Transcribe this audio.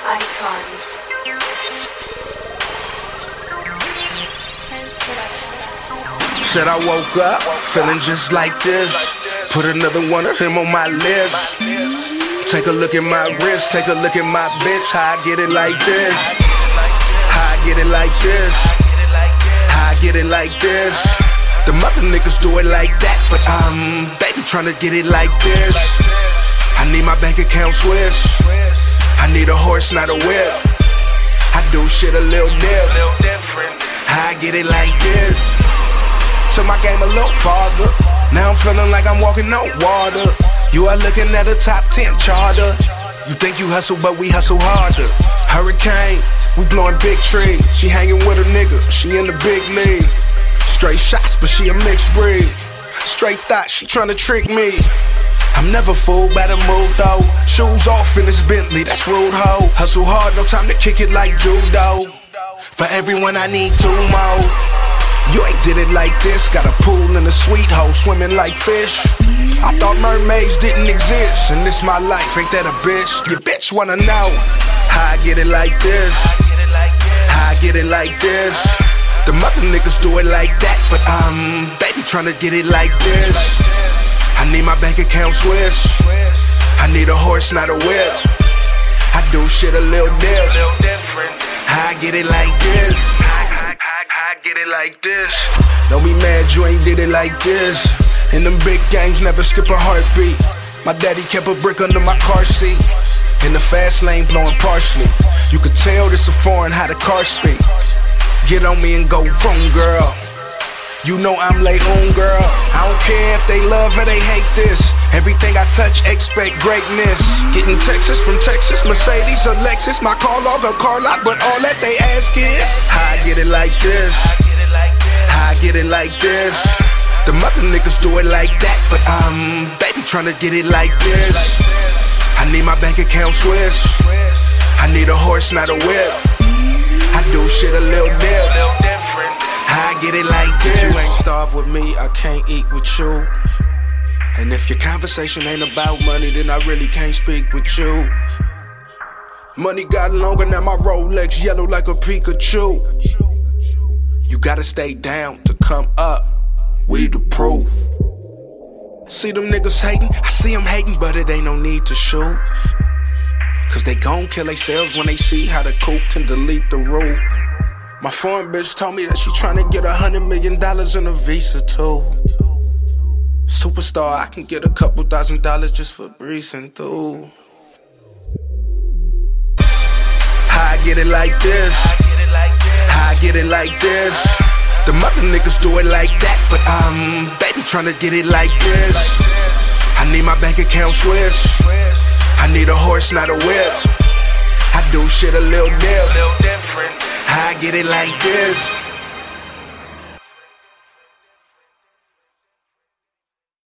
Icons. Said I woke up feeling just like this. Put another one of them on my list. Take a look at my wrist, take a look at my bitch. How I get it like this? How I get it like this? How I get it like this? The mother niggas do it like that, but baby tryna get it like this. I need my bank account switch. I need a horse, not a whip. I do shit a little different. How I get it like this? Took my game a little farther. Now I'm feeling like I'm walking on water. You are looking at a top 10 charter. You think you hustle, but we hustle harder. Hurricane, we blowing big trees. She hanging with a nigga, she in the big league. Straight shots, but she a mixed breed. Straight thoughts, she tryna trick me. I'm never fooled by the move though. Shoes off in this Bentley, that's rude ho. Hustle hard, no time to kick it like judo. For everyone I need two more. You ain't did it like this. Got a pool and a sweet hoe, swimming like fish. I thought mermaids didn't exist, and this my life, ain't that a bitch? Your bitch wanna know how I get it like this. How I get it like this. The mother niggas do it like that, but baby tryna get it like this. I need my bank account switch. I need a horse, not a whip. I do shit a little different. How I get it like this? I get it like this. Don't be mad you ain't did it like this. In them big games, never skip a heartbeat. My daddy kept a brick under my car seat. In the fast lane, blowing parsley. You could tell this a foreign how the car speak. Get on me and go vroom, girl. You know I'm late on, girl. I don't care if they love or they hate this. Everything I touch, expect greatness. Getting Texas from Texas, Mercedes or Lexus. My car log a car lot, but all that they ask is how I get it like this. How I get it like this. The mother niggas do it like that, but baby tryna get it like this. I need my bank account switch. I need a horse, not a whip. I do shit a little different. How I get it like this. If you ain't starved with me, I can't eat with you. And if your conversation ain't about money, then I really can't speak with you. Money got longer, now my Rolex yellow like a Pikachu. You gotta stay down to come up. We the proof. See them niggas hating, I see them hating, but it ain't no need to shoot. Cause they gon' kill themselves when they see how the coupe can delete the roof. My foreign bitch told me that she tryna get $100 million in a visa too. Superstar, I can get a couple $1,000 just for breezing through. How I get it like this. How I get it like this. The mother niggas do it like that, but baby tryna get it like this. I need my bank account switch. I need a horse, not a whip. I do shit a little different. How I get it like this.